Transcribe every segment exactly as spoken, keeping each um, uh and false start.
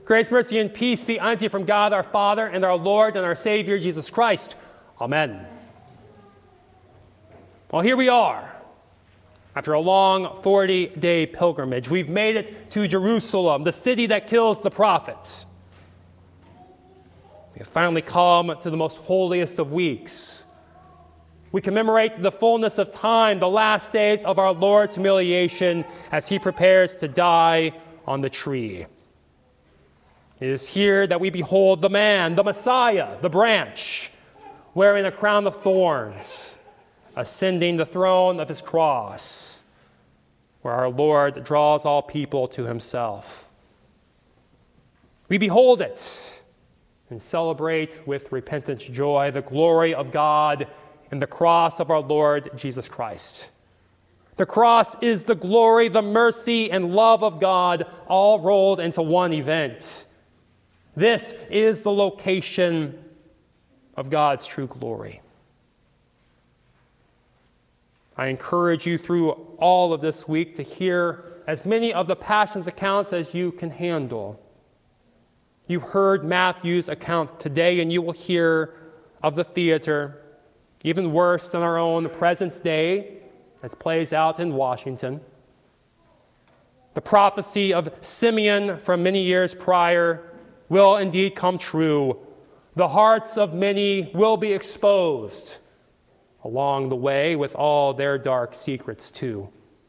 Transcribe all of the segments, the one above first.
Grace, mercy, and peace be unto you from God our Father and our Lord and our Savior, Jesus Christ. Amen. Well, here we are. After a long forty-day pilgrimage, we've made it to Jerusalem, the city that kills the prophets. We have finally come to the most holiest of weeks. We commemorate the fullness of time, the last days of our Lord's humiliation as he prepares to die on the tree. It is here that we behold the man, the Messiah, the branch, wearing a crown of thorns, ascending the throne of his cross, where our Lord draws all people to himself. We behold it and celebrate with repentant joy the glory of God in the cross of our Lord Jesus Christ. The cross is the glory, the mercy, and love of God all rolled into one event. This is the location of God's true glory. I encourage you through all of this week to hear as many of the Passion's accounts as you can handle. You've heard Matthew's account today, and you will hear of the theater, even worse than our own present day, that plays out in Washington. The prophecy of Simeon from many years prior will indeed come true. The hearts of many will be exposed along the way with all their dark secrets too.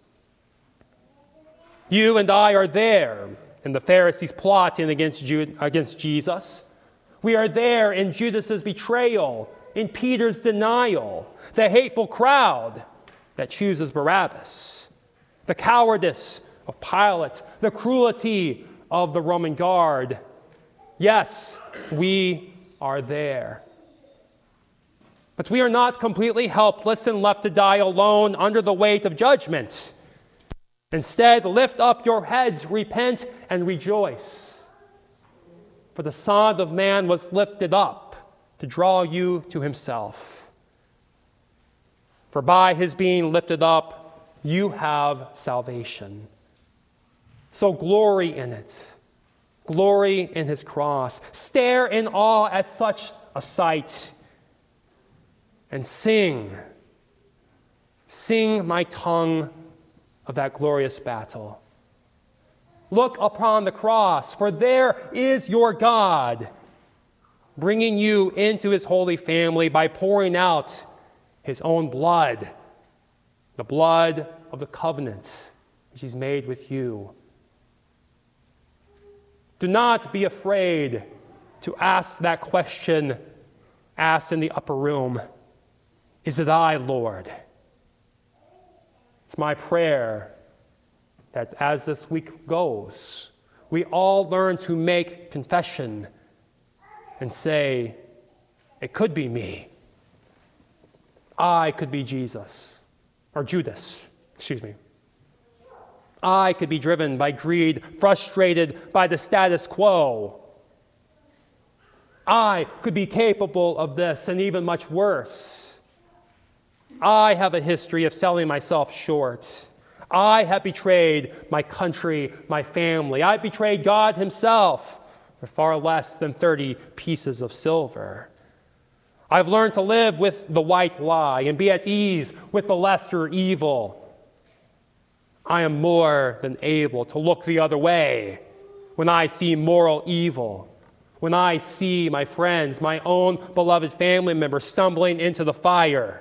You and I are there in the Pharisees plotting against, Jude, against Jesus. We are there in Judas's betrayal, in Peter's denial, the hateful crowd that chooses Barabbas, the cowardice of Pilate, the cruelty of the Roman guard. Yes, we are there. But we are not completely helpless and left to die alone under the weight of judgment. Instead, lift up your heads, repent, and rejoice. For the Son of Man was lifted up to draw you to himself. For by his being lifted up, you have salvation. So glory in it. Glory in his cross. Stare in awe at such a sight. And sing. Sing, my tongue, of that glorious battle. Look upon the cross, for there is your God, bringing you into his holy family by pouring out his own blood, the blood of the covenant which he's made with you. Do not be afraid to ask that question asked in the upper room. Is it I, Lord? It's my prayer that as this week goes, we all learn to make confession and say, it could be me. I could be Jesus, or Judas, excuse me. I could be driven by greed, frustrated by the status quo. I could be capable of this and even much worse. I have a history of selling myself short. I have betrayed my country, my family. I betrayed God himself for far less than thirty pieces of silver. I've learned to live with the white lie and be at ease with the lesser evil. I am more than able to look the other way when I see moral evil, when I see my friends, my own beloved family members stumbling into the fire.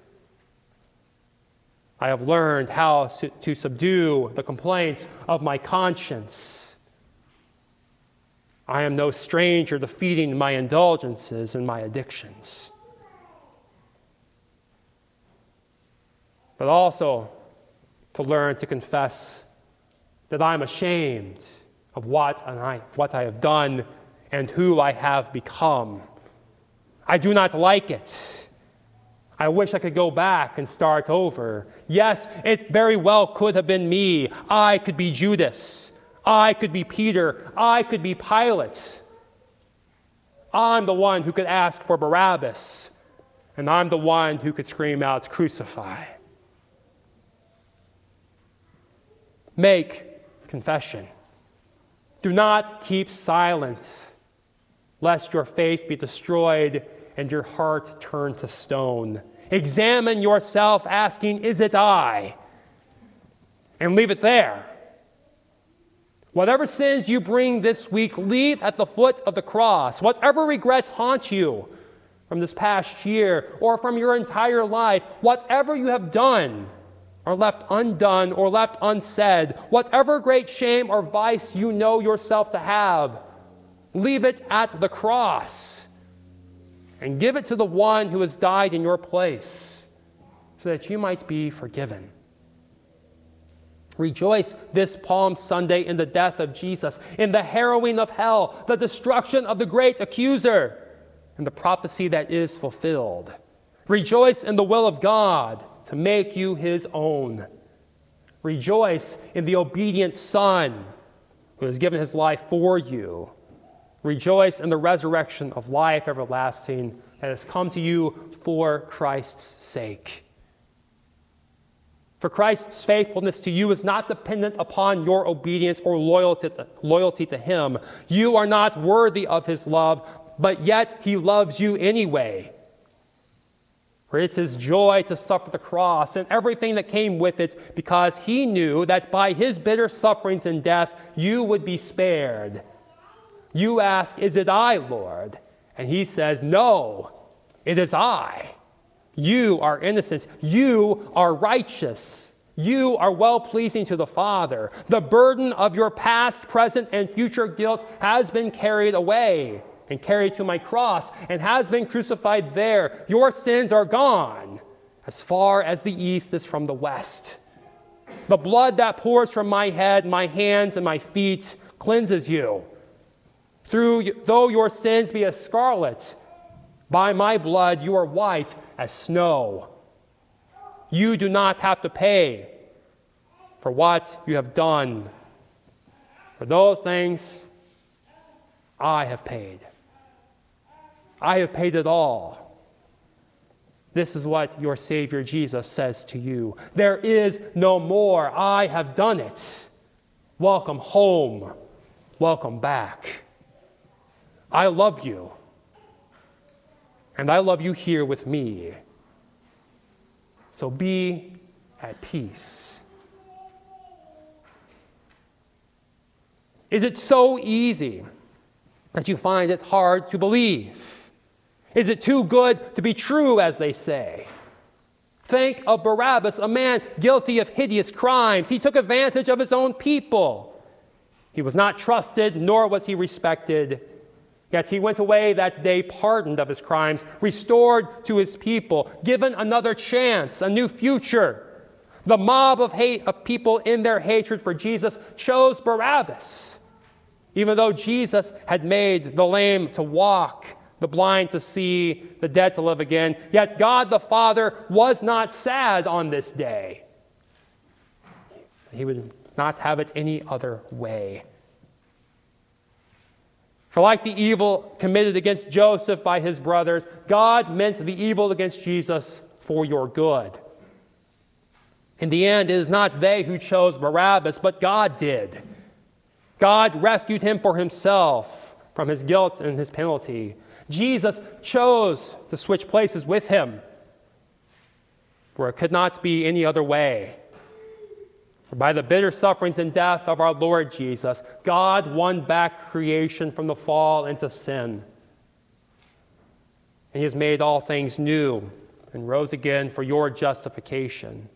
I have learned how to subdue the complaints of my conscience. I am no stranger to feeding my indulgences and my addictions. But also to learn to confess that I'm ashamed of what, and I, what I have done and who I have become. I do not like it. I wish I could go back and start over. Yes, it very well could have been me. I could be Judas. I could be Peter. I could be Pilate. I'm the one who could ask for Barabbas, and I'm the one who could scream out, "Crucify." Make confession. Do not keep silent, lest your faith be destroyed and your heart turn to stone. Examine yourself, asking, is it I? And leave it there. Whatever sins you bring this week, leave at the foot of the cross. Whatever regrets haunt you from this past year or from your entire life, whatever you have done or left undone or left unsaid, whatever great shame or vice you know yourself to have, leave it at the cross and give it to the one who has died in your place so that you might be forgiven. Rejoice this Palm Sunday in the death of Jesus, in the harrowing of hell, the destruction of the great accuser, and the prophecy that is fulfilled. Rejoice in the will of God to make you his own. Rejoice in the obedient Son who has given his life for you. Rejoice in the resurrection of life everlasting that has come to you for Christ's sake. For Christ's faithfulness to you is not dependent upon your obedience or loyalty to, loyalty to him. You are not worthy of his love, but yet he loves you anyway. For it's his joy to suffer the cross and everything that came with it, because he knew that by his bitter sufferings and death, you would be spared. You ask, is it I, Lord? And he says, no, it is I. You are innocent. You are righteous. You are well-pleasing to the Father. The burden of your past, present, and future guilt has been carried away and carried to my cross and has been crucified there. Your sins are gone as far as the east is from the west. The blood that pours from my head, my hands, and my feet cleanses you. Through, though your sins be as scarlet, by my blood you are white as snow. You do not have to pay for what you have done. For those things, I have paid. I have paid it all. This is what your Savior Jesus says to you. There is no more. I have done it. Welcome home. Welcome back. I love you. And I love you here with me. So be at peace. Is it so easy that you find it hard to believe? Is it too good to be true, as they say? Think of Barabbas, a man guilty of hideous crimes. He took advantage of his own people. He was not trusted, nor was he respected. Yet he went away that day pardoned of his crimes, restored to his people, given another chance, a new future. The mob of hate of people in their hatred for Jesus chose Barabbas, even though Jesus had made the lame to walk, the blind to see, the dead to live again. Yet God the Father was not sad on this day. He would not have it any other way. For like the evil committed against Joseph by his brothers, God meant the evil against Jesus for your good. In the end, it is not they who chose Barabbas, but God did. God rescued him for himself from his guilt and his penalty. Jesus chose to switch places with him, for it could not be any other way. For by the bitter sufferings and death of our Lord Jesus, God won back creation from the fall into sin. And he has made all things new and rose again for your justification.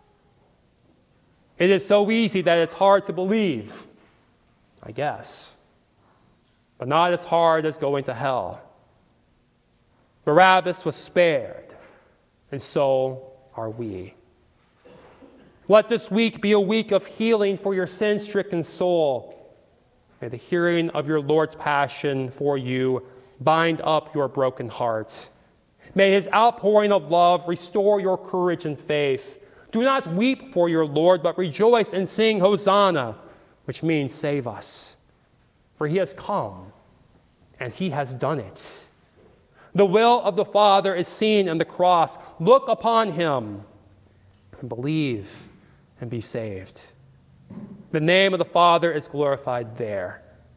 It is so easy that it's hard to believe, I guess, but not as hard as going to hell. Barabbas was spared, and so are we. Let this week be a week of healing for your sin-stricken soul. May the hearing of your Lord's passion for you bind up your broken heart. May his outpouring of love restore your courage and faith. Do not weep for your Lord, but rejoice and sing Hosanna, which means save us. For he has come, and he has done it. The will of the Father is seen in the cross. Look upon him and believe and be saved. The name of the Father is glorified there.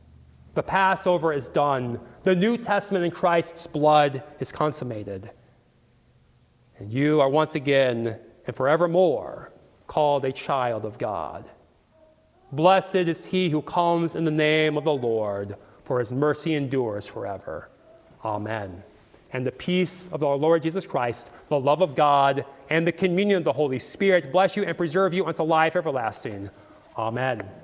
The Passover is done. The New Testament in Christ's blood is consummated. And you are once again and forevermore called a child of God. Blessed is he who comes in the name of the Lord, for his mercy endures forever. Amen. And the peace of our Lord Jesus Christ, the love of God, and the communion of the Holy Spirit bless you and preserve you unto life everlasting. Amen.